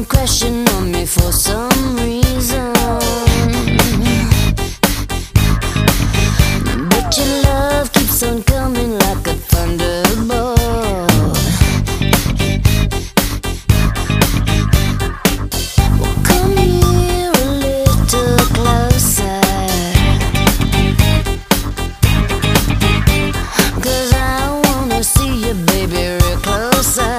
crashing on me for some reason, but your love keeps on coming like a thunderbolt. Well, come here a little closer, 'cause I wanna see you, baby, real close up.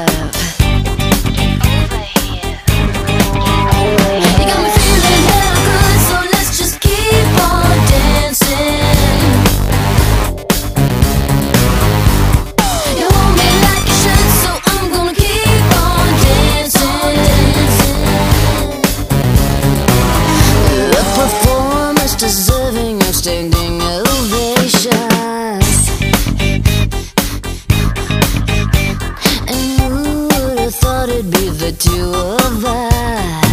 Deserving of standing ovations, and who would have thought it'd be the two of us?